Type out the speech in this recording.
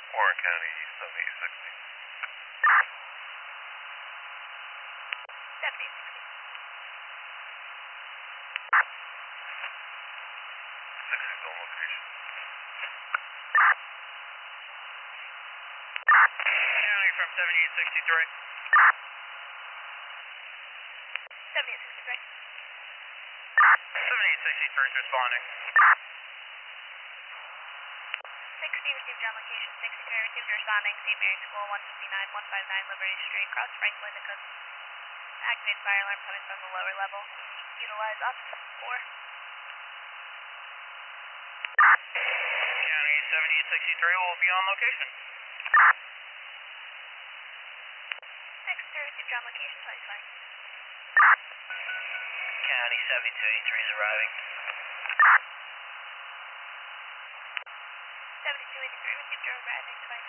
Warren County, 7060. 7060. 60's on location. County from 7863. 7863. 7863 is responding. 60 received your location. 63 received your responding. St. Mary's School, 159, 159 Liberty Street, cross Franklin to Cook. Activate fire alarm coming from the lower level. Utilize up 4. County 7863 will be on location. 63 received your location. 2020. County 7283 is arriving. 7283 received your arriving. 2020.